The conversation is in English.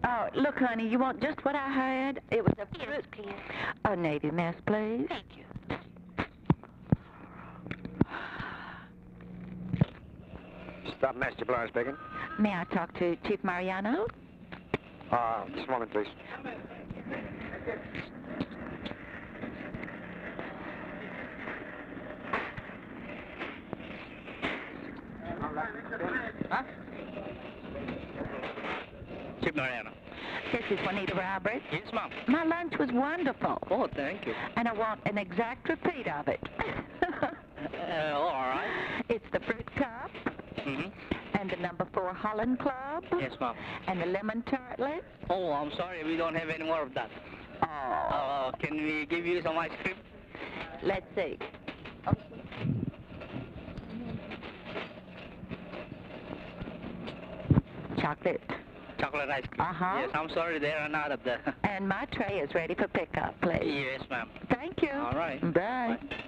Oh, look, honey, you want just what I had? It was a Yes, please. A Navy mess, please. Thank you. Stop Master Blind speaking. May I talk to Chief Mariano? Just a moment, please. Huh? Chief Mariano. This is Juanita Roberts. Yes, ma'am. My lunch was wonderful. Oh, thank you. And I want an exact repeat of it. All right. It's the fruit cup Mm-hmm. and the number 4 Holland Club Yes, ma'am. and the lemon tartlet. Oh, I'm sorry, we don't have any more of that. Oh, Can we give you some ice cream? let's see. Chocolate. Chocolate ice cream. Uh-huh. Yes, I'm sorry, they are not of the... And my tray is ready for pickup, please. Yes, ma'am. Thank you. All right. Bye. Bye.